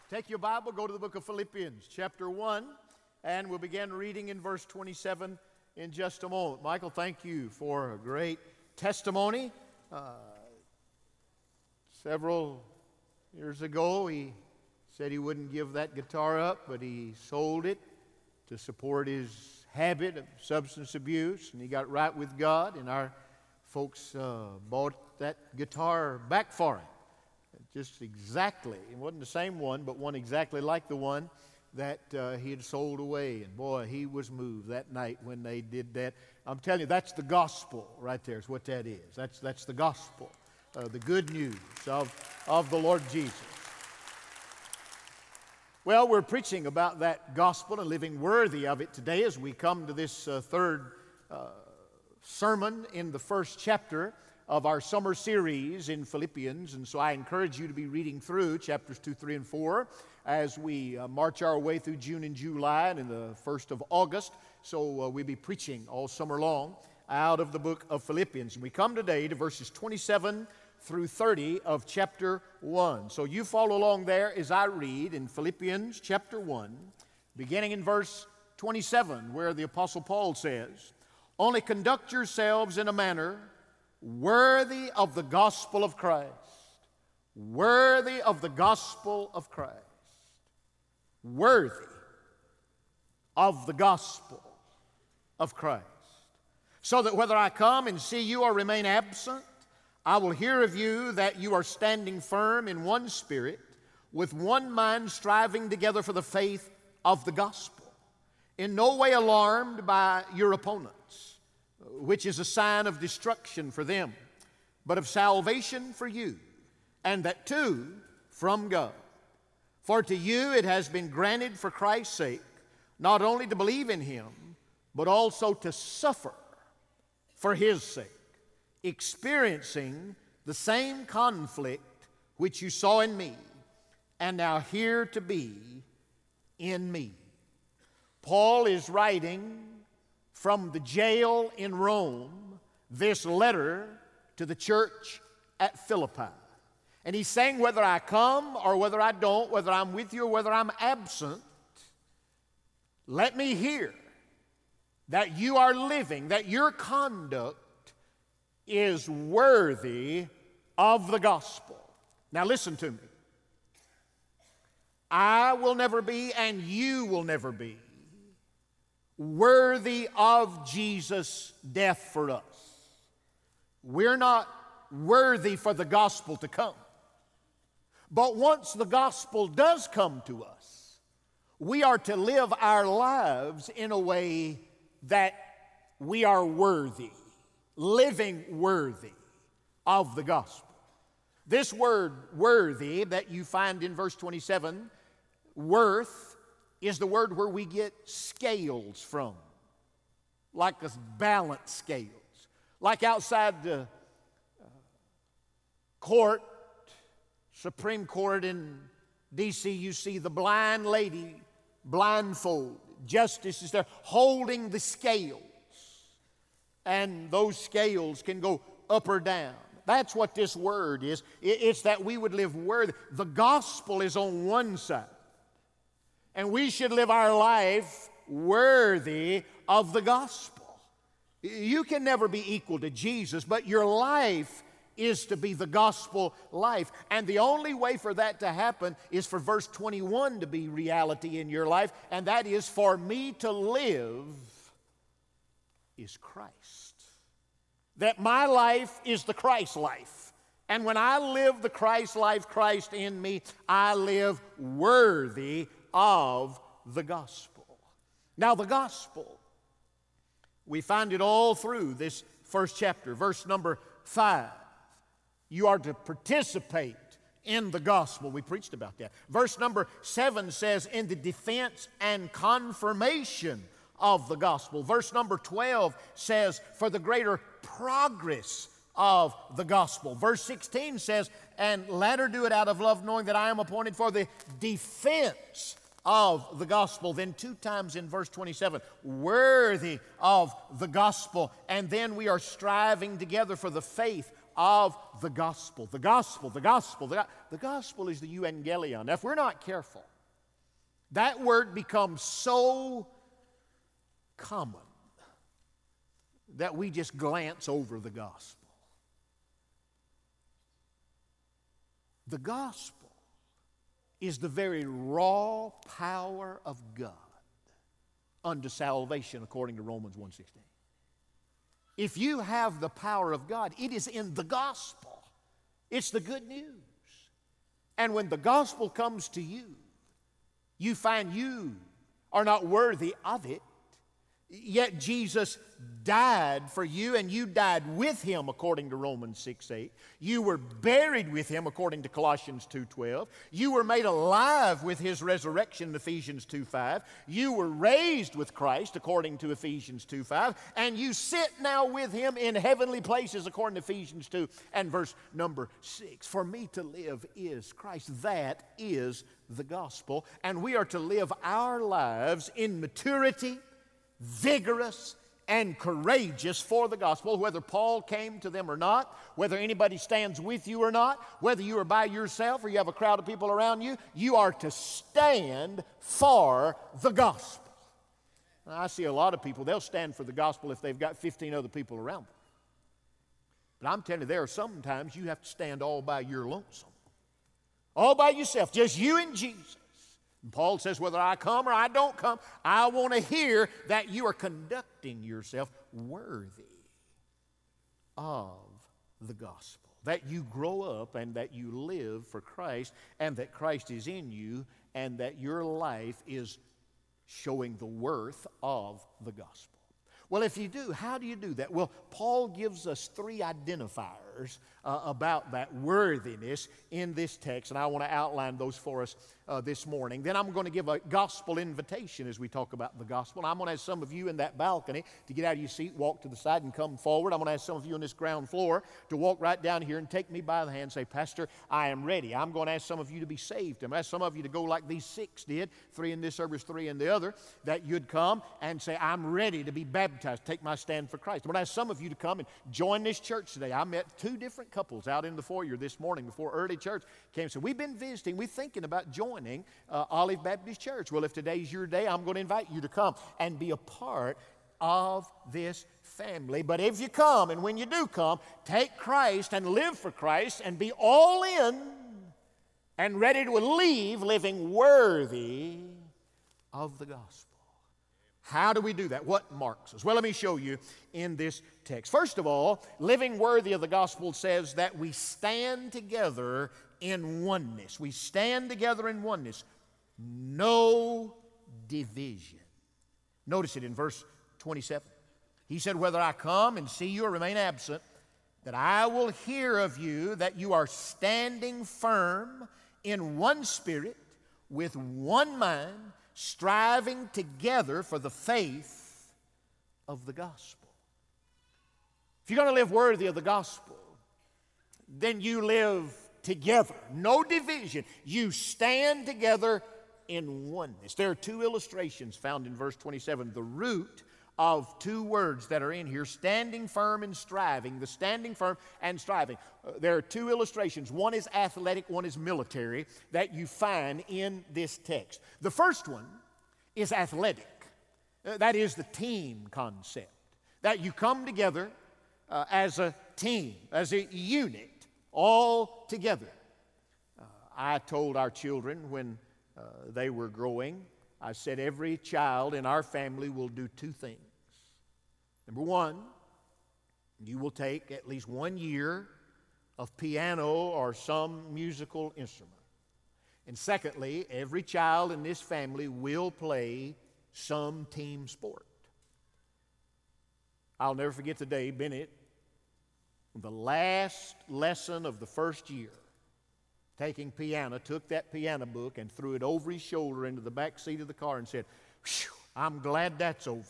Take your Bible, go to the book of Philippians, chapter 1, and we'll begin reading in verse 27 in just a moment. Michael, thank you for a great testimony. Several years ago, he said he wouldn't give that guitar up, but he sold it to support his habit of substance abuse, and he got right with God, and our folks bought that guitar back for him. Just exactly, it wasn't the same one, but one exactly like the one that he had sold away. And boy, he was moved that night when they did that. I'm telling you, that's the gospel right there is what that is. That's the gospel, the good news of the Lord Jesus. Well, we're preaching about that gospel and living worthy of it today as we come to this third sermon in the first chapter of our summer series in Philippians. And so I encourage you to be reading through chapters 2, 3, and 4 as we march our way through June and July and in the 1st of August. So we'll be preaching all summer long out of the book of Philippians. And we come today to verses 27 through 30 of chapter 1. So you follow along there as I read in Philippians chapter 1, beginning in verse 27, where the Apostle Paul says, "Only conduct yourselves in a manner worthy of the gospel of Christ." Worthy of the gospel of Christ. Worthy of the gospel of Christ. So that whether I come and see you or remain absent, I will hear of you that you are standing firm in one spirit, with one mind striving together for the faith of the gospel, in no way alarmed by your opponents, which is a sign of destruction for them, but of salvation for you, and that too from God. For to you it has been granted for Christ's sake, not only to believe in Him, but also to suffer for His sake, experiencing the same conflict which you saw in me, and now hear to be in me. Paul is writing from the jail in Rome this letter to the church at Philippi. And he's saying, whether I come or whether I don't, whether I'm with you or whether I'm absent, let me hear that you are living, that your conduct is worthy of the gospel. Now listen to me. I will never be, and you will never be, worthy of Jesus' death for us. We're not worthy for the gospel to come. But once the gospel does come to us, we are to live our lives in a way that we are worthy, living worthy of the gospel. This word worthy that you find in verse 27, worth, is the word where we get scales from, like a balance scales. Like outside the court, Supreme Court in D.C., you see the blind lady, blindfold. Justice is there holding the scales, and those scales can go up or down. That's what this word is. It's that we would live worthy. The gospel is on one side, and we should live our life worthy of the gospel. You can never be equal to Jesus, but your life is to be the gospel life. And the only way for that to happen is for verse 21 to be reality in your life, and that is, for me to live is Christ. That my life is the Christ life. And when I live the Christ life, Christ in me, I live worthy of the gospel. Now the gospel, we find it all through this first chapter, verse number 5. You are to participate in the gospel. We preached about that. Verse number 7 says, in the defense and confirmation of the gospel. Verse number 12 says, for the greater progress of the gospel. Verse 16 says, and latter do it out of love, knowing that I am appointed for the defense of the gospel. Then 2 times in verse 27, worthy of the gospel. And then we are striving together for the faith of the gospel. The gospel, the gospel, the gospel is the euangelion. Now, if we're not careful, that word becomes so common that we just glance over the gospel. The gospel is the very raw power of God unto salvation, according to Romans 1:16. If you have the power of God, it is in the gospel. It's the good news. And when the gospel comes to you, you find you are not worthy of it, yet Jesus died for you, and you died with Him, according to Romans 6:8. You were buried with Him, according to Colossians 2:12. You were made alive with His resurrection, in Ephesians 2:5. You were raised with Christ, according to Ephesians 2:5. And you sit now with Him in heavenly places, according to Ephesians 2 and verse number 6. For me to live is Christ. That is the gospel. And we are to live our lives in maturity, vigorous, and courageous for the gospel, whether Paul came to them or not, whether anybody stands with you or not, whether you are by yourself or you have a crowd of people around you, you are to stand for the gospel. Now, I see a lot of people, they'll stand for the gospel if they've got 15 other people around them. But I'm telling you, there are sometimes you have to stand all by your lonesome. All by yourself, just you and Jesus. And Paul says, whether I come or I don't come, I want to hear that you are conducting yourself worthy of the gospel. That you grow up and that you live for Christ, and that Christ is in you, and that your life is showing the worth of the gospel. Well, if you do, how do you do that? Well, Paul gives us 3 identifiers about that worthiness in this text, and I want to outline those for us this morning. Then I'm going to give a gospel invitation as we talk about the gospel. And I'm going to ask some of you in that balcony to get out of your seat, walk to the side, and come forward. I'm going to ask some of you on this ground floor to walk right down here and take me by the hand and say, Pastor, I am ready. I'm going to ask some of you to be saved. I'm going to ask some of you to go like these 6 did, 3 in this service, 3 in the other, that you'd come and say, I'm ready to be baptized, take my stand for Christ. I'm going to ask some of you to come and join this church today. I met 2 different couples out in the foyer this morning before early church came and said, we've been visiting, we're thinking about joining Olive Baptist Church. Well, if today's your day, I'm going to invite you to come and be a part of this family. But if you come, and when you do come, take Christ and live for Christ and be all in and ready to leave living worthy of the gospel. How do we do that? What marks us? Well, let me show you in this text. First of all, living worthy of the gospel says that we stand together in oneness. We stand together in oneness. No division. Notice it in verse 27. He said, whether I come and see you or remain absent, that I will hear of you that you are standing firm in one spirit, with one mind, striving together for the faith of the gospel. If you're going to live worthy of the gospel, then you live together. No division. You stand together in oneness. There are 2 illustrations found in verse 27. The root of 2 words that are in here, standing firm and striving. The standing firm and striving. There are 2 illustrations. One is athletic, one is military, that you find in this text. The first one is athletic. That is the team concept. That you come together as a team, as a unit, all together. I told our children when they were growing, I said every child in our family will do 2 things. Number 1, you will take at least 1 year of piano or some musical instrument. And secondly, every child in this family will play some team sport. I'll never forget the day Bennett, the last lesson of the first year, taking piano, took that piano book and threw it over his shoulder into the back seat of the car and said, I'm glad that's over.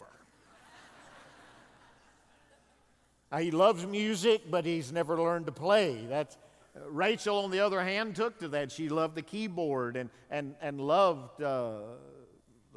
He loves music, but he's never learned to play. Rachel, on the other hand, took to that. She loved the keyboard and loved the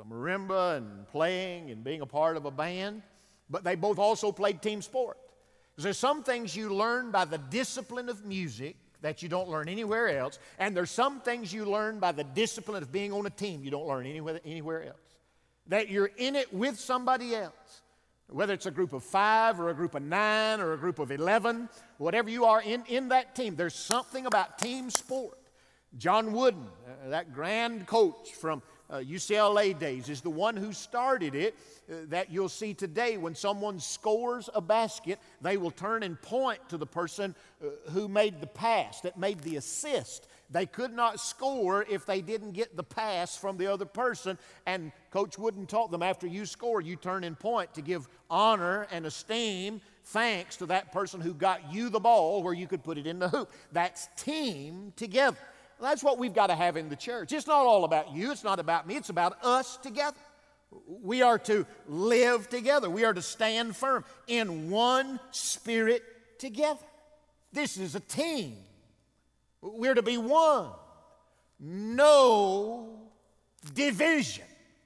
marimba and playing and being a part of a band. But they both also played team sport. There's some things you learn by the discipline of music that you don't learn anywhere else, and there's some things you learn by the discipline of being on a team you don't learn anywhere else. That you're in it with somebody else, whether it's a group of 5 or a group of 9 or a group of 11, whatever you are in that team, there's something about team sport. John Wooden, that grand coach from UCLA days, is the one who started it, that you'll see today when someone scores a basket, they will turn and point to the person who made the pass, that made the assist. They could not score if they didn't get the pass from the other person, and Coach Wooden taught them, after you score, you turn and point to give honor and esteem, thanks to that person who got you the ball where you could put it in the hoop. That's team together. That's what we've got to have in the church. It's not all about you. It's not about me. It's about us together. We are to live together. We are to stand firm in one spirit together. This is a team. We're to be one. No division.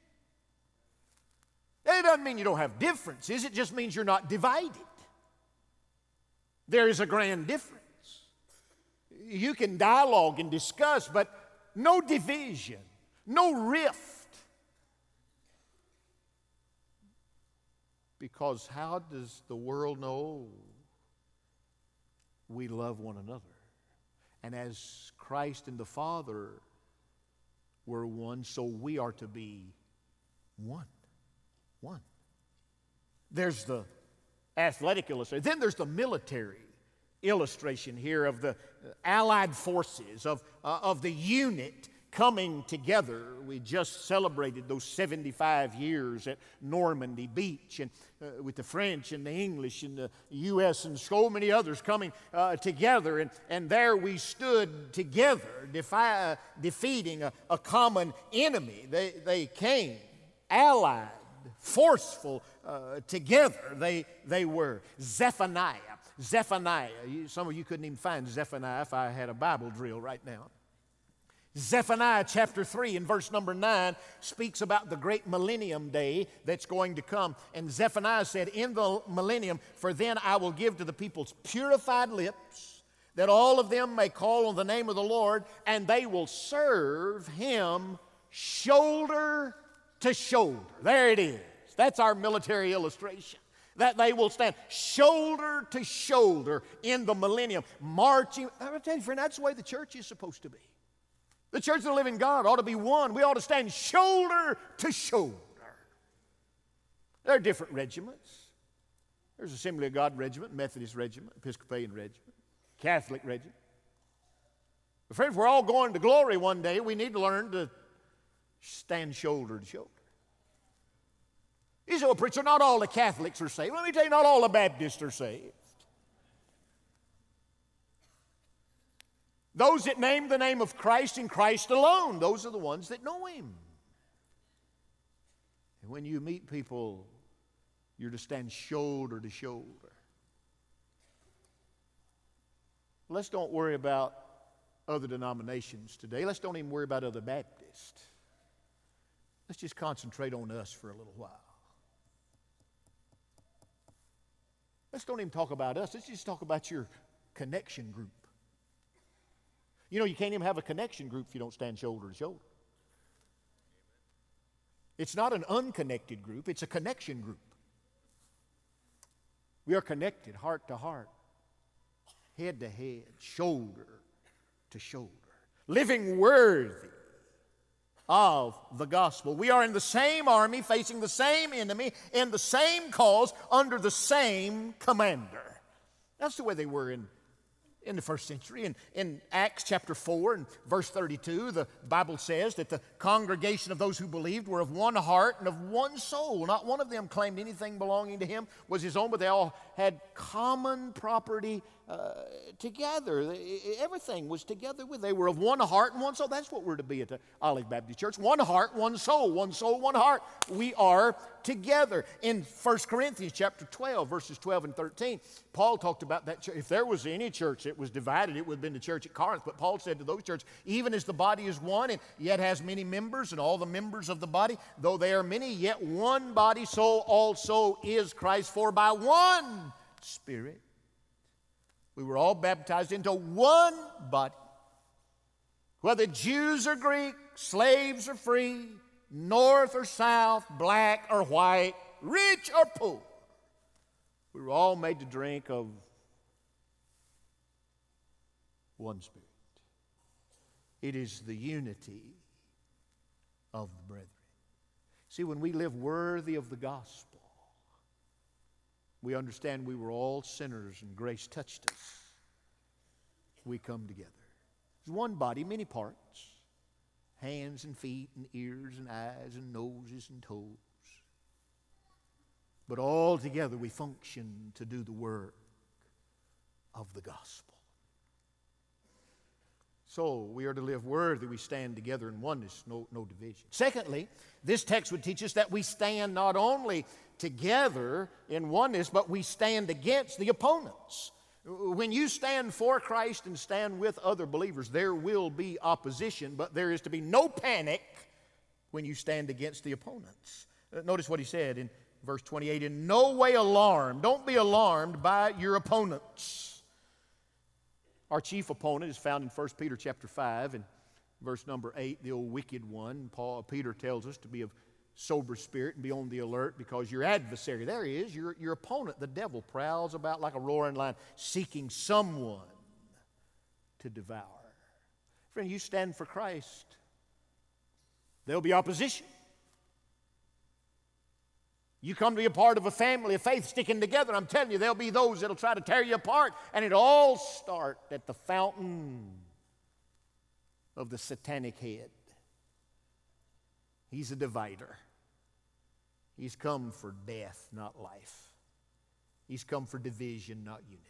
It doesn't mean you don't have differences. It just means you're not divided. There is a grand difference. You can dialogue and discuss, but no division, no rift. Because how does the world know we love one another? And as Christ and the Father were one, so we are to be one. One. There's the athletic illustration. Then there's the military illustration here of the allied forces, of the unit coming together. We just celebrated those 75 years at Normandy Beach, and with the French and the English and the U.S. and so many others coming together. And there we stood together, defeating a common enemy. They came allied, forceful together. They were. Zephaniah. Some of you couldn't even find Zephaniah if I had a Bible drill right now. Zephaniah chapter 3 and verse number 9 speaks about the great millennium day that's going to come. And Zephaniah said, in the millennium, for then I will give to the peoples purified lips, that all of them may call on the name of the Lord, and they will serve Him shoulder to shoulder. There it is. That's our military illustration. That they will stand shoulder to shoulder in the millennium, marching. I tell you, friend, that's the way the church is supposed to be. The church of the living God ought to be one. We ought to stand shoulder to shoulder. There are different regiments. There's Assembly of God regiment, Methodist regiment, Episcopalian regiment, Catholic regiment. But friends, we're all going to glory one day. We need to learn to stand shoulder to shoulder. You say, well, preacher, not all the Catholics are saved. Let me tell you, not all the Baptists are saved. Those that name the name of Christ and Christ alone, those are the ones that know Him. And when you meet people, you're to stand shoulder to shoulder. Let's don't worry about other denominations today. Let's don't even worry about other Baptists. Let's just concentrate on us for a little while. Let's don't even talk about us. Let's just talk about your connection group. You know, you can't even have a connection group if you don't stand shoulder to shoulder. It's not an unconnected group, it's a connection group. We are connected heart to heart, head to head, shoulder to shoulder, living worthy of the gospel. We are in the same army, facing the same enemy, in the same cause, under the same commander. That's the way they were in the first century. In Acts chapter 4 and verse 32, the Bible says that the congregation of those who believed were of one heart and of one soul. Not one of them claimed anything belonging to him was his own, but they all had common property together. Everything was together with. They were of one heart and one soul. That's what we're to be at the Olive Baptist Church. One heart, one soul, one heart. We are together. In 1 Corinthians chapter 12, verses 12 and 13, Paul talked about that church. If there was any church that was divided, it would have been the church at Corinth. But Paul said to those churches, even as the body is one and yet has many members, and all the members of the body, though they are many, yet one body, so also is Christ. For by one Spirit We were all baptized into one body. Whether Jews or Greeks, slaves or free, north or south, black or white, rich or poor, we were all made to drink of one Spirit. It is the unity of the brethren. See, when we live worthy of the gospel, we understand we were all sinners and grace touched us. We come together. There's one body, many parts. Hands and feet and ears and eyes and noses and toes. But all together we function to do the work of the gospel. So we are to live worthy. We stand together in oneness, no division. Secondly, this text would teach us that we stand not only together in oneness, but we stand against the opponents. When you stand for Christ and stand with other believers, there will be opposition, but there is to be no panic when you stand against the opponents. Notice what he said in verse 28, in no way alarmed. Don't be alarmed by your opponents. Our chief opponent is found in 1 Peter chapter 5 and verse number 8, the old wicked one. Peter tells us to be of sober spirit and be on the alert because your adversary, there he is, your opponent, the devil, prowls about like a roaring lion seeking someone to devour. Friend, you stand for Christ, there'll be opposition. You come to be a part of a family of faith sticking together, I'm telling you, there'll be those that'll try to tear you apart, and it all starts at the fountain of the satanic head. He's a divider. He's come for death, not life. He's come for division, not unity.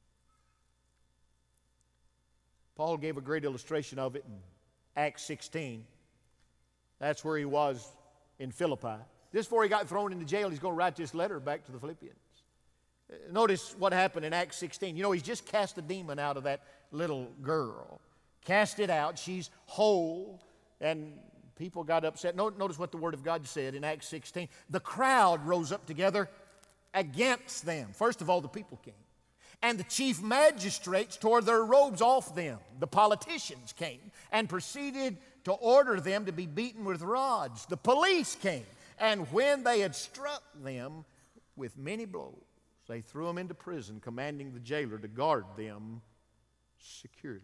Paul gave a great illustration of it in Acts 16. That's where he was in Philippi. Just before he got thrown into jail, he's going to write this letter back to the Philippians. Notice what happened in Acts 16. You know, he's just cast a demon out of that little girl. Cast it out. She's whole. And people got upset. Notice what the Word of God said in Acts 16. The crowd rose up together against them. First of all, the people came. And the chief magistrates tore their robes off them. The politicians came and proceeded to order them to be beaten with rods. The police came. And when they had struck them with many blows, they threw them into prison, commanding the jailer to guard them securely.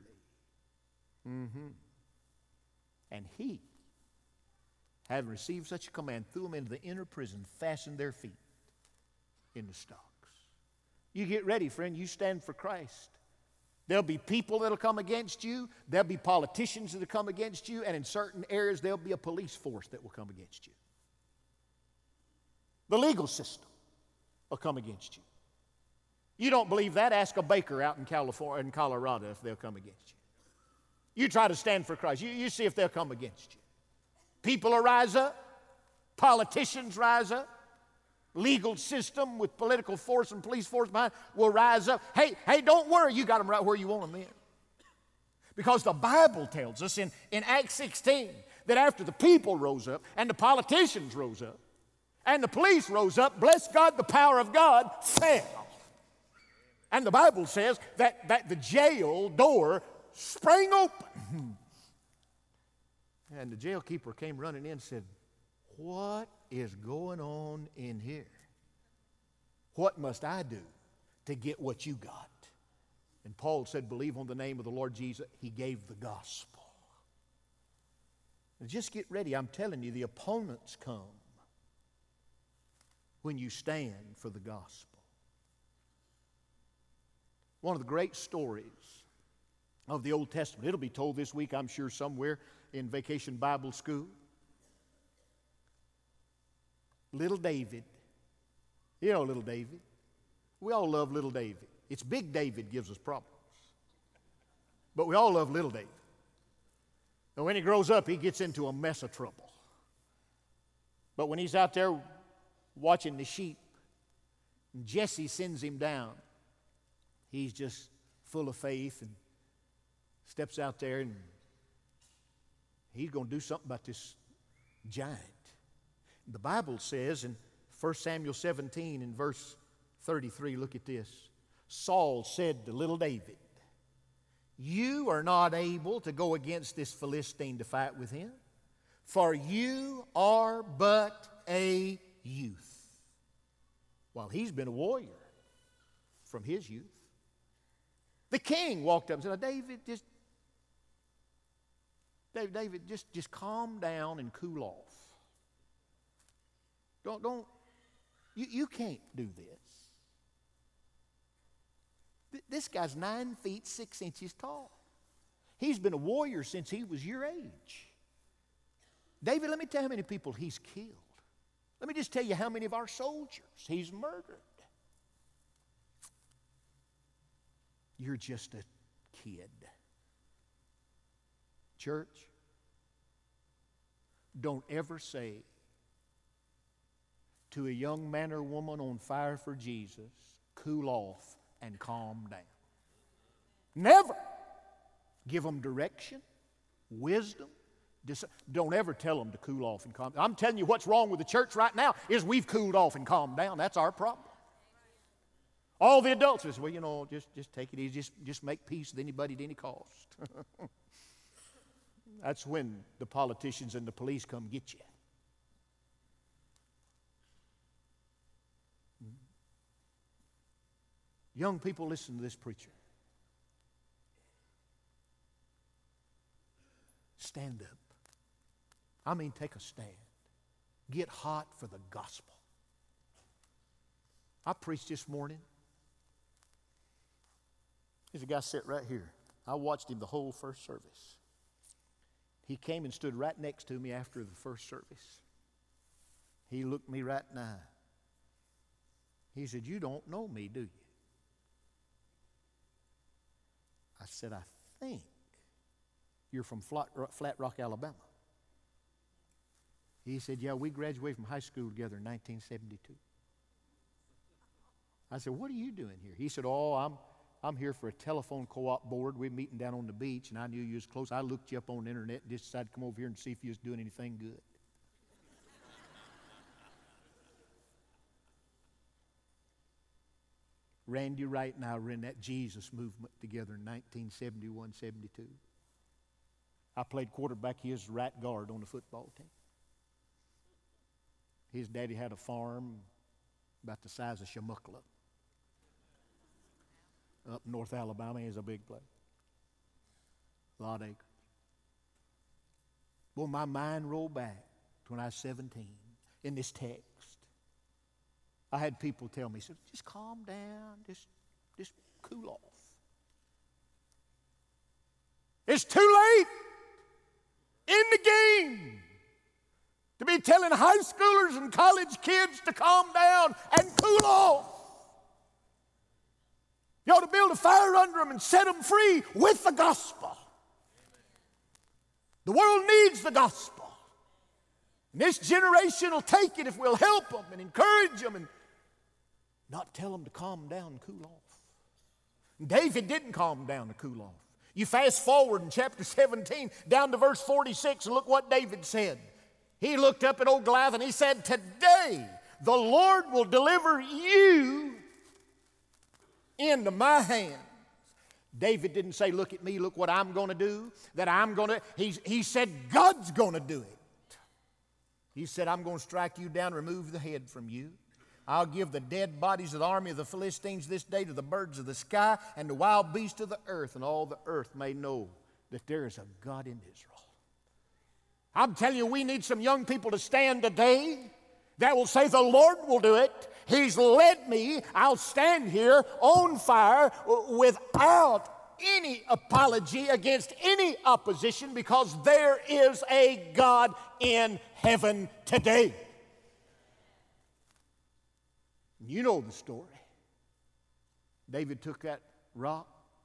And he, having received such a command, threw them into the inner prison, fastened their feet in the stocks. You get ready, friend. You stand for Christ. There'll be people that'll come against you. There'll be politicians that'll come against you. And in certain areas, there'll be a police force that will come against you. The legal system will come against you. You don't believe that? Ask a baker out in California, in Colorado, if they'll come against you. You try to stand for Christ. You see if they'll come against you. People will rise up. Politicians rise up. Legal system with political force and police force behind will rise up. Hey, don't worry. You got them right where you want them in. Because the Bible tells us in Acts 16 that after the people rose up and the politicians rose up, and the police rose up, bless God, the power of God fell. And the Bible says that the jail door sprang open. And the jailkeeper came running in and said, what is going on in here? What must I do to get what you got? And Paul said, believe on the name of the Lord Jesus. He gave the gospel. Now just get ready. I'm telling you, the opponents come when you stand for the gospel. One of the great stories of the Old Testament, it'll be told this week, I'm sure, somewhere in Vacation Bible School. Little David. You know little David. We all love little David. It's big David gives us problems. But we all love little David. And when he grows up, he gets into a mess of trouble. But when he's out there watching the sheep, and Jesse sends him down, he's just full of faith and steps out there, and he's going to do something about this giant. The Bible says in 1 Samuel 17 in verse 33, look at this. Saul said to little David, "You are not able to go against this Philistine to fight with him, for you are but a youth." While he's been a warrior from his youth. The king walked up and said, "Now, David, just calm down and cool off. You can't do this. This guy's 9 feet 6 inches tall. He's been a warrior since he was your age. David, let me tell you how many people he's killed. Let me just tell you how many of our soldiers he's murdered. You're just a kid." Church, don't ever say to a young man or woman on fire for Jesus, "Cool off and calm down." Never. Give them direction, wisdom. Don't ever tell them to cool off and calm down. I'm telling you, what's wrong with the church right now is we've cooled off and calmed down. That's our problem. All the adults say, "Well, just take it easy. Just make peace with anybody at any cost." That's when the politicians and the police come get you. Young people, listen to this preacher. Stand up. I mean, take a stand. Get hot for the gospel. I preached this morning. There's a guy sitting right here. I watched him the whole first service. He came and stood right next to me after the first service. He looked me right in the eye. He said, "You don't know me, do you?" I said, "I think you're from Flat Rock, Alabama." He said, "Yeah, we graduated from high school together in 1972. I said, "What are you doing here?" He said, "Oh, I'm here for a telephone co-op board. We're meeting down on the beach, and I knew you was close. I looked you up on the internet and just decided to come over here and see if you was doing anything good." Randy Wright and I were in that Jesus movement together in 1971, 72. I played quarterback. He was right guard on the football team. His daddy had a farm about the size of Shamuckla up in North Alabama. Is a big place. A lot of acres. Well, my mind rolled back to when I was 17 in this text. I had people tell me, "Just calm down, just cool off." It's too late in the game to be telling high schoolers and college kids to calm down and cool off. You ought to build a fire under them and set them free with the gospel. The world needs the gospel. And this generation will take it if we'll help them and encourage them and not tell them to calm down and cool off. And David didn't calm down and cool off. You fast forward in chapter 17 down to verse 46 and look what David said. He looked up at old Goliath and he said, "Today the Lord will deliver you into my hands." David didn't say, "Look at me, look what I'm going to do, He said, "God's going to do it." He said, "I'm going to strike you down, remove the head from you. I'll give the dead bodies of the army of the Philistines this day to the birds of the sky and the wild beasts of the earth, and all the earth may know that there is a God in Israel." I'm telling you, we need some young people to stand today that will say, "The Lord will do it. He's led me. I'll stand here on fire without any apology against any opposition, because there is a God in heaven today." You know the story. David took that rock.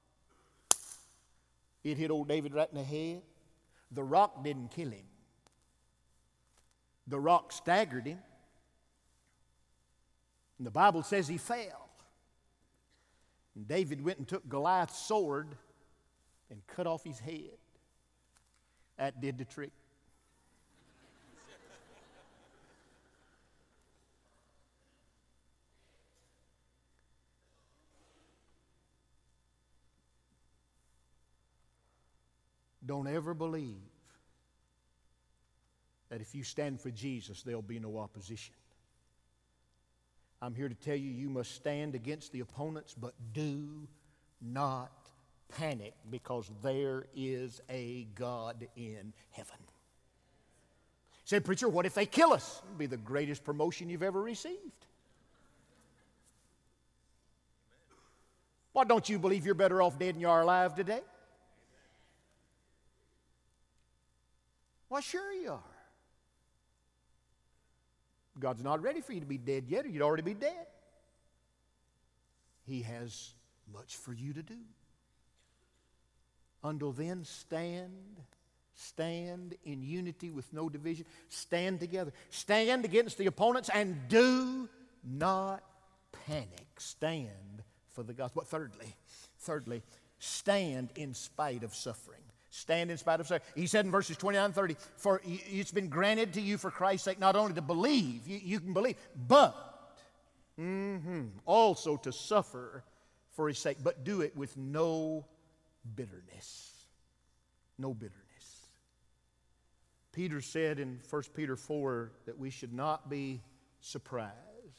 It hit old David right in the head. The rock didn't kill him. The rock staggered him. And the Bible says he fell. And David went and took Goliath's sword and cut off his head. That did the trick. Don't ever believe that if you stand for Jesus, there'll be no opposition. I'm here to tell you, you must stand against the opponents, but do not panic, because there is a God in heaven. Said, preacher, what if they kill us? It'll be the greatest promotion you've ever received. Why don't you believe you're better off dead than you are alive today? Why, sure you are. God's not ready for you to be dead yet, or you'd already be dead. He has much for you to do. Until then, stand in unity with no division. Stand together. Stand against the opponents and do not panic. Stand for the gospel. But thirdly, stand in spite of suffering. Stand in spite of suffering. He said in verses 29 and 30, for it's been granted to you for Christ's sake not only to believe, you can believe, but also to suffer for His sake. But do it with no bitterness. No bitterness. Peter said in 1 Peter 4 that we should not be surprised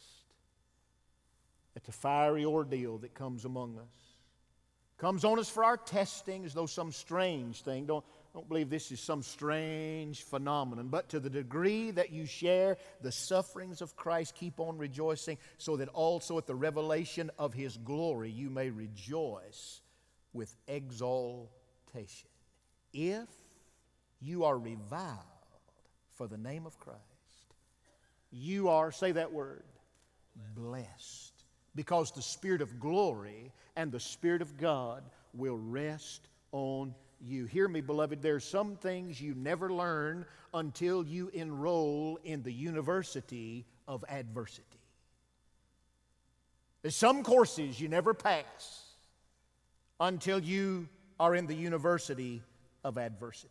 at the fiery ordeal that comes among us. Comes on us for our testing as though some strange thing. Don't believe this is some strange phenomenon. But to the degree that you share the sufferings of Christ, keep on rejoicing, so that also at the revelation of His glory you may rejoice with exaltation. If you are reviled for the name of Christ, you are, say that word, blessed. Because the Spirit of glory and the Spirit of God will rest on you. Hear me, beloved, there are some things you never learn until you enroll in the university of adversity. There's some courses you never pass until you are in the university of adversity.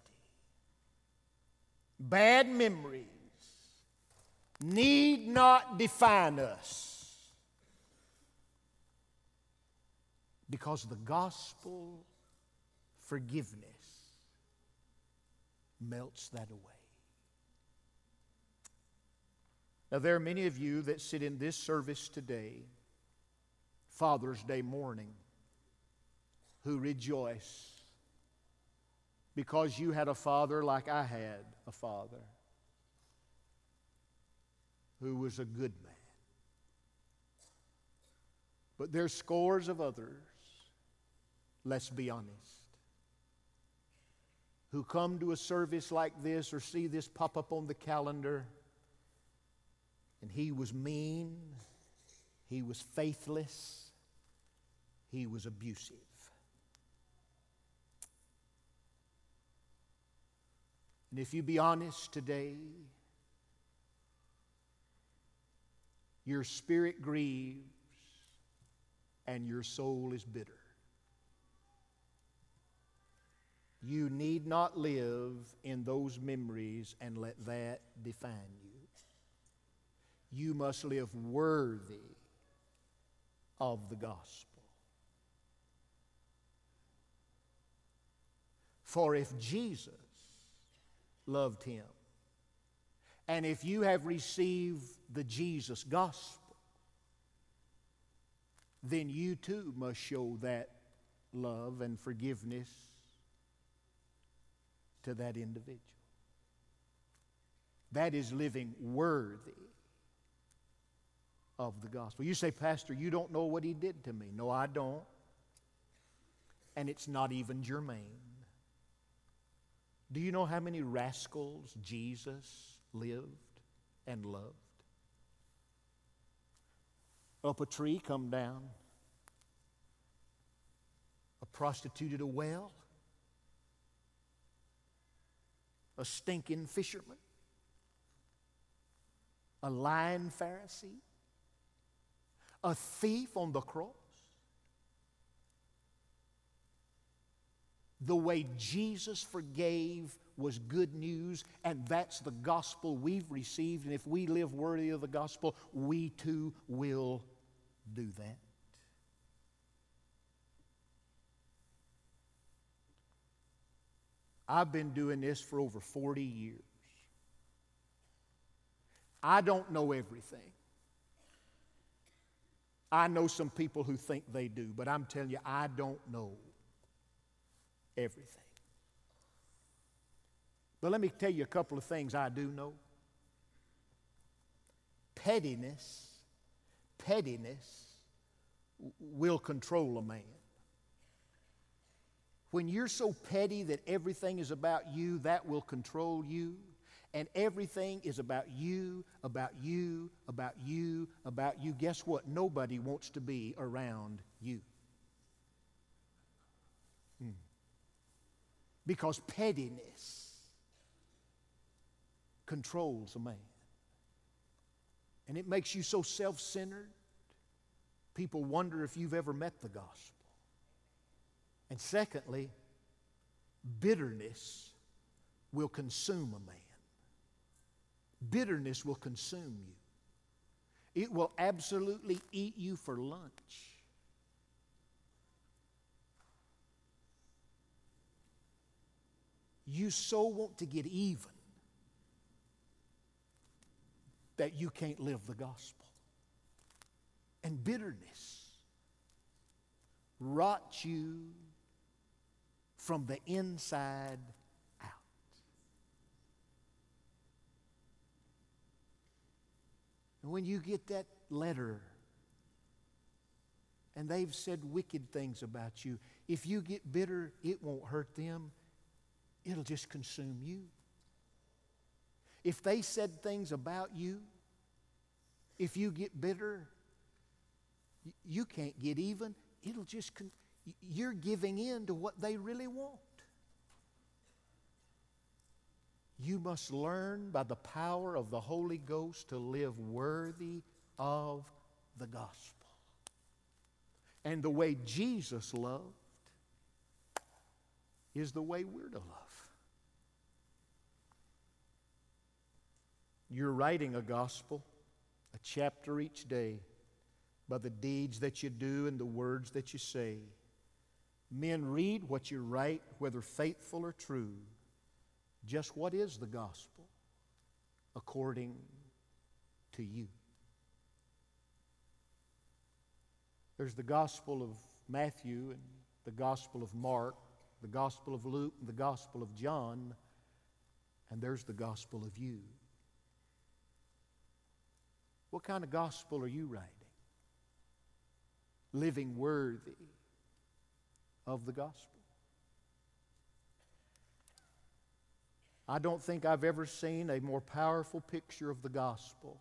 Bad memories need not define us, because the gospel forgiveness melts that away. Now, there are many of you that sit in this service today, Father's Day morning, who rejoice because you had a father like I had a father, who was a good man. But there's scores of others, let's be honest, who come to a service like this or see this pop up on the calendar, and he was mean, he was faithless, he was abusive. And if you be honest today, your spirit grieves and your soul is bitter. You need not live in those memories and let that define you. You must live worthy of the gospel. For if Jesus loved him, and if you have received the Jesus gospel, then you too must show that love and forgiveness to that individual. That is living worthy of the gospel. You say, Pastor, you don't know what he did to me. No, I don't. And it's not even germane. Do you know how many rascals Jesus lived and loved? Up a tree, come down. A prostitute at a well. A stinking fisherman. A lying Pharisee. A thief on the cross. The way Jesus forgave was good news, and that's the gospel we've received. And if we live worthy of the gospel, we too will do that. I've been doing this for over 40 years. I don't know everything. I know some people who think they do, but I'm telling you, I don't know everything. But let me tell you a couple of things I do know. Pettiness will control a man. When you're so petty that everything is about you, that will control you. And everything is about you, about you, about you, about you. Guess what? Nobody wants to be around you. Because pettiness controls a man. And it makes you so self-centered, people wonder if you've ever met the gospel. And secondly, bitterness will consume a man. Bitterness will consume you. It will absolutely eat you for lunch. You so want to get even that you can't live the gospel. And bitterness rots you from the inside out. And when you get that letter and they've said wicked things about you, if you get bitter, it won't hurt them. It'll just consume you. If they said things about you, if you get bitter, you can't get even. It'll just, you're giving in to what they really want. You must learn by the power of the Holy Ghost to live worthy of the gospel. And the way Jesus loved is the way we're to love. You're writing a gospel, a chapter each day, by the deeds that you do and the words that you say. Men, read what you write, whether faithful or true. Just what is the gospel according to you? There's the gospel of Matthew and the gospel of Mark, the gospel of Luke and the gospel of John, and there's the gospel of you. What kind of gospel are you writing? Living worthy of the gospel. I don't think I've ever seen a more powerful picture of the gospel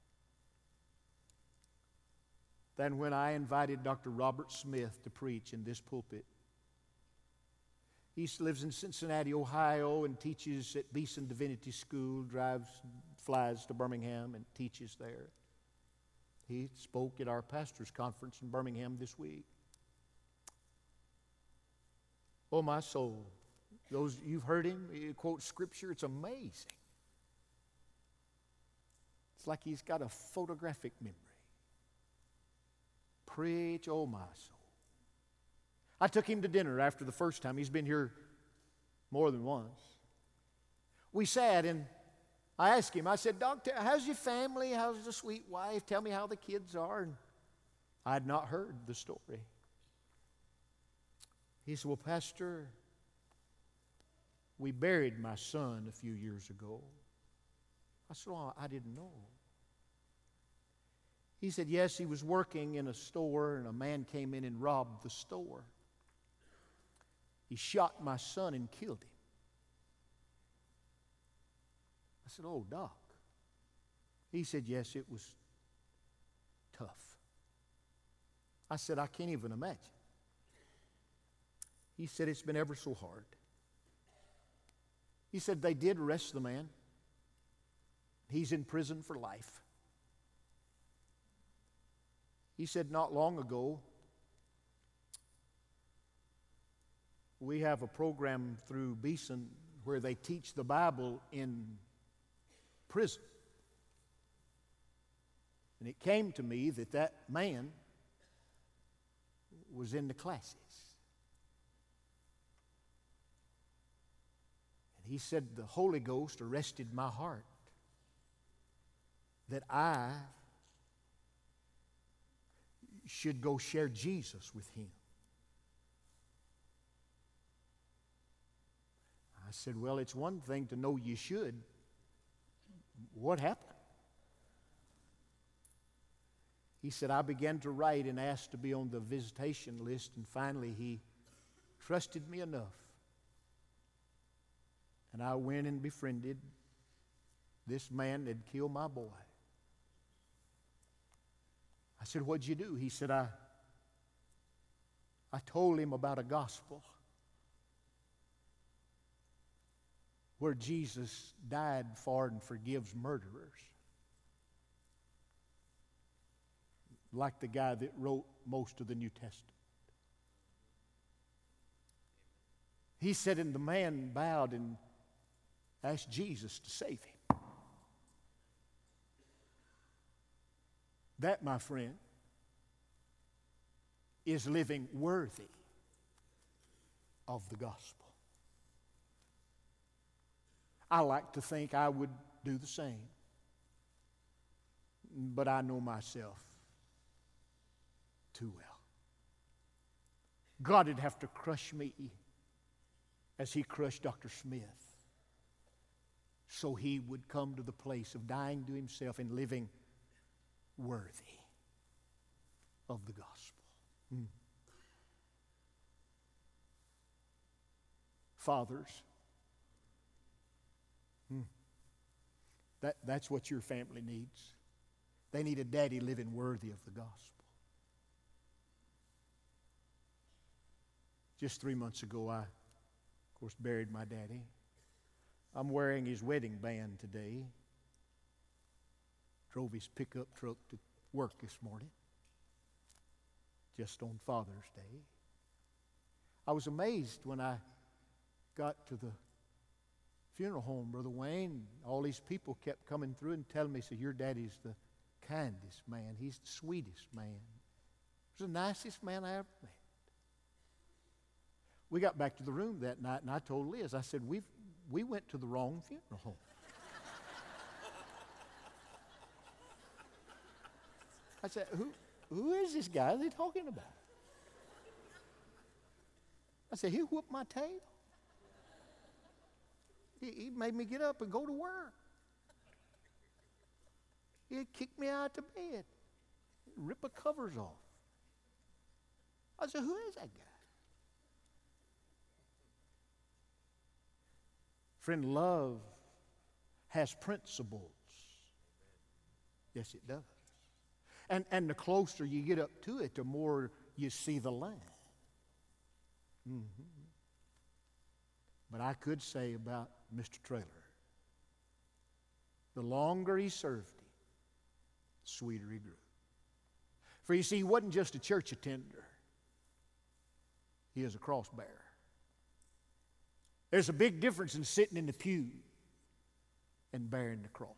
than when I invited Dr. Robert Smith to preach in this pulpit. He lives in Cincinnati, Ohio, and teaches at Beeson Divinity School, flies to Birmingham and teaches there. He spoke at our pastor's conference in Birmingham this week. Oh, my soul. Those, you've heard him, he quotes scripture, it's amazing. It's like he's got a photographic memory. Preach, oh my soul. I took him to dinner after the first time. He's been here more than once. We sat and I asked him, I said, Doctor, how's your family? How's the sweet wife? Tell me how the kids are. And I had not heard the story. He said, well, Pastor, we buried my son a few years ago. I said, oh, I didn't know. He said, yes, he was working in a store and a man came in and robbed the store. He shot my son and killed him. I said, oh, Doc. He said, yes, it was tough. I said, I can't even imagine. He said, it's been ever so hard. He said, they did arrest the man. He's in prison for life. He said, not long ago, we have a program through Beeson where they teach the Bible in prison. And it came to me that that man was in the classes. He said, the Holy Ghost arrested my heart that I should go share Jesus with him. I said, well, it's one thing to know you should. What happened? He said, I began to write and asked to be on the visitation list, and finally he trusted me enough. And I went and befriended this man that had killed my boy. I said, what'd you do? He said, I told him about a gospel where Jesus died for and forgives murderers. Like the guy that wrote most of the New Testament. He said, and the man bowed and asked Jesus to save him. That, my friend, is living worthy of the gospel. I like to think I would do the same, but I know myself too well. God would have to crush me as he crushed Dr. Smith so he would come to the place of dying to himself and living worthy of the gospel. Fathers, that's what your family needs. They need a daddy living worthy of the gospel. Just 3 months ago, I, of course, buried my daddy. I'm wearing his wedding band today. Drove his pickup truck to work this morning, just on Father's Day. I was amazed when I got to the funeral home, Brother Wayne. All these people kept coming through and telling me, "Your daddy's the kindest man. He's the sweetest man. He's the nicest man I ever met." We got back to the room that night, and I told Liz, I said, we went to the wrong funeral home. I said, who is this guy they're talking about? I said, he whooped my tail. He made me get up and go to work. He kicked me out of bed, rip the covers off. I said, who is that guy? Friend, love has principles. Yes, it does. And the closer you get up to it, the more you see the line. But I could say about Mr. Traylor, the longer he served him, the sweeter he grew. For you see, he wasn't just a church attender. He is a cross bearer. There's a big difference in sitting in the pew and bearing the cross.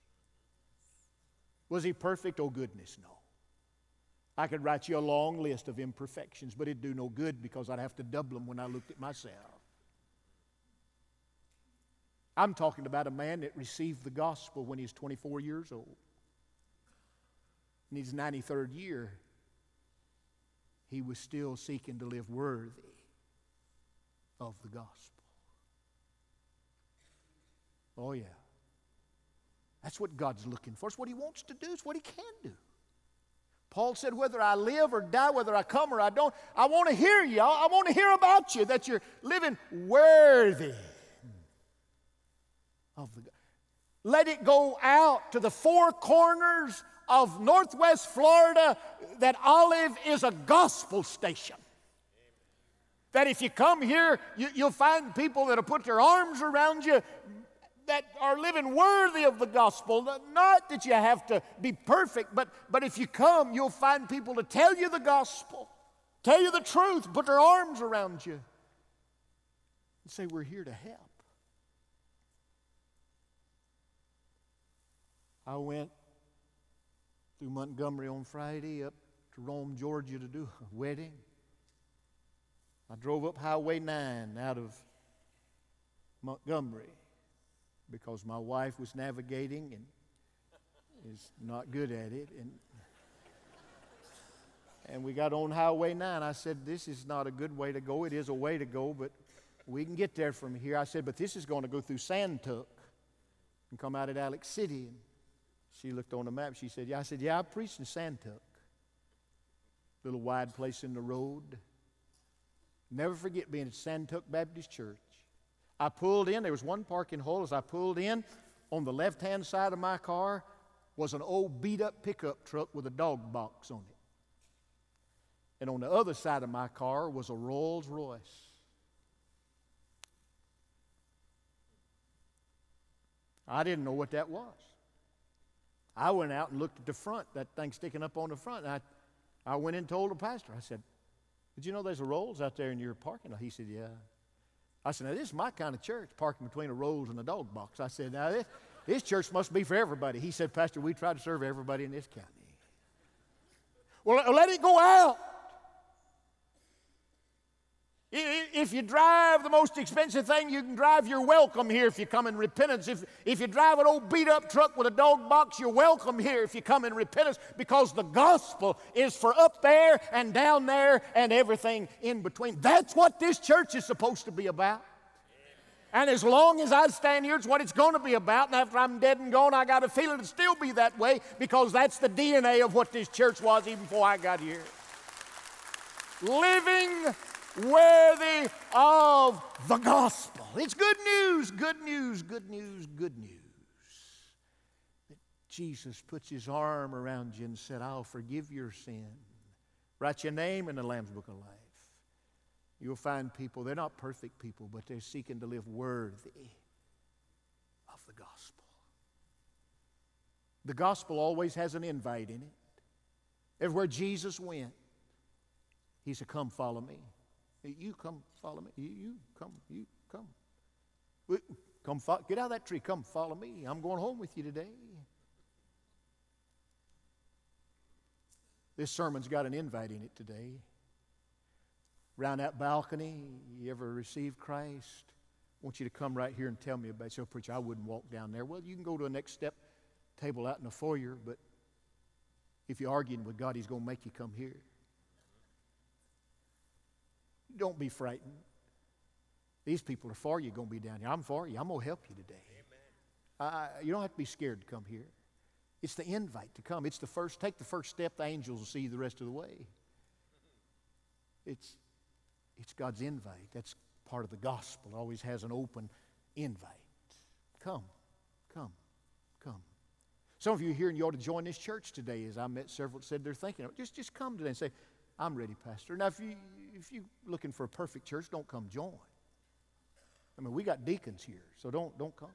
Was he perfect? Oh, goodness, no. I could write you a long list of imperfections, but it'd do no good because I'd have to double them when I looked at myself. I'm talking about a man that received the gospel when he was 24 years old. In his 93rd year, he was still seeking to live worthy of the gospel. Oh, yeah. That's what God's looking for. It's what he wants to do. It's what he can do. Paul said, whether I live or die, whether I come or I don't, I want to hear you. I want to hear about you, that you're living worthy of the gospel. Let it go out to the four corners of Northwest Florida that Olive is a gospel station. That if you come here, you'll find people that will put their arms around you that are living worthy of the gospel. Not that you have to be perfect, but if you come, you'll find people to tell you the gospel, tell you the truth, put their arms around you, and say, we're here to help. I went through Montgomery on Friday up to Rome, Georgia to do a wedding. I drove up Highway 9 out of Montgomery, because my wife was navigating and is not good at it. And we got on Highway 9. I said, this is not a good way to go. It is a way to go, but we can get there from here. I said, but this is going to go through Santuc and come out at Alex City. And she looked on the map. She said, yeah. I said, yeah, I preached in Santuc. Little wide place in the road. Never forget being at Santuc Baptist Church. I pulled in. There was one parking hole. As I pulled in, on the left-hand side of my car was an old beat-up pickup truck with a dog box on it. And on the other side of my car was a Rolls Royce. I didn't know what that was. I went out and looked at the front, that thing sticking up on the front. And I went in and told the pastor. I said, did you know there's a Rolls out there in your parking lot? He said, yeah. I said, now this is my kind of church, parking between a Rolls and a dog box. I said, now this church must be for everybody. He said, Pastor, we try to serve everybody in this county. Well, let it go out. If you drive the most expensive thing you can drive, you're welcome here if you come in repentance. If you drive an old beat-up truck with a dog box, you're welcome here if you come in repentance, because the gospel is for up there and down there and everything in between. That's what this church is supposed to be about. And as long as I stand here, it's what it's going to be about. And after I'm dead and gone, I got a feeling it'll still be that way, because that's the DNA of what this church was even before I got here. Living worthy of the gospel. It's good news, good news, good news, good news. That Jesus puts his arm around you and said, I'll forgive your sin. Write your name in the Lamb's Book of Life. You'll find people, they're not perfect people, but they're seeking to live worthy of the gospel. The gospel always has an invite in it. Everywhere Jesus went, he said, come follow me. You come follow me. You come. Get out of that tree. Come follow me. I'm going home with you today. This sermon's got an invite in it today. Around that balcony, you ever received Christ? I want you to come right here and tell me about it. So, preacher, I wouldn't walk down there. Well, you can go to a next step table out in the foyer, but if you're arguing with God, he's going to make you come here. Don't be frightened. These people are for you. You're going to be down here. I'm for you. I'm going to help you today. You don't have to be scared to come here. It's the invite to come. It's the first. Take the first step. The angels will see you the rest of the way. It's God's invite. That's part of the gospel. It always has an open invite. Come. Some of you here, and you ought to join this church today. As I met several that said they're thinking of it. Just come today and say, I'm ready, Pastor. Now, if you're looking for a perfect church, don't come join. I mean, we got deacons here, so don't come.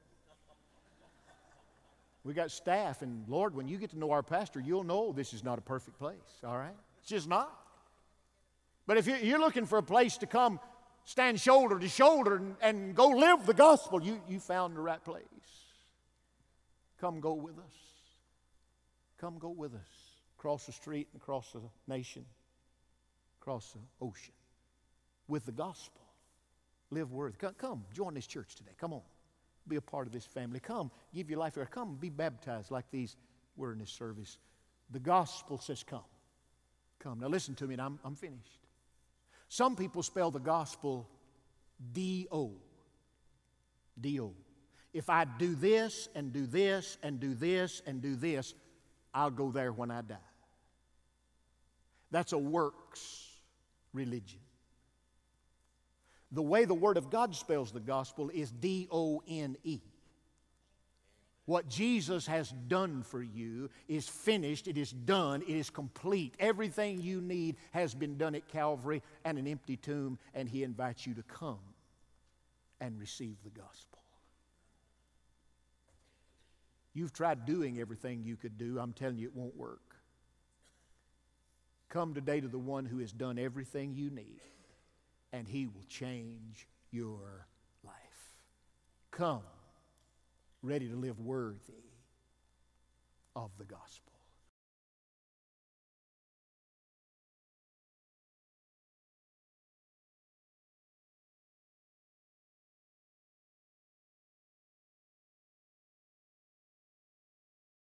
We got staff, and Lord, when you get to know our pastor, you'll know this is not a perfect place, all right? It's just not. But if you're looking for a place to come stand shoulder to shoulder and go live the gospel, you found the right place. Come go with us. Come go with us. Across the street and across the nation. Across the ocean with the gospel. Live worthy. Come, join this church today. Come on. Be a part of this family. Come, give your life here. Come, be baptized like these were in this service. The gospel says come. Come. Now listen to me, and I'm finished. Some people spell the gospel D-O. D-O. If I do this and do this and do this and do this, I'll go there when I die. That's a works religion. The way the Word of God spells the gospel is D-O-N-E. What Jesus has done for you is finished, it is done, it is complete. Everything you need has been done at Calvary and an empty tomb, and he invites you to come and receive the gospel. You've tried doing everything you could do. I'm telling you, it won't work. Come today to the one who has done everything you need, and he will change your life. Come, ready to live worthy of the gospel.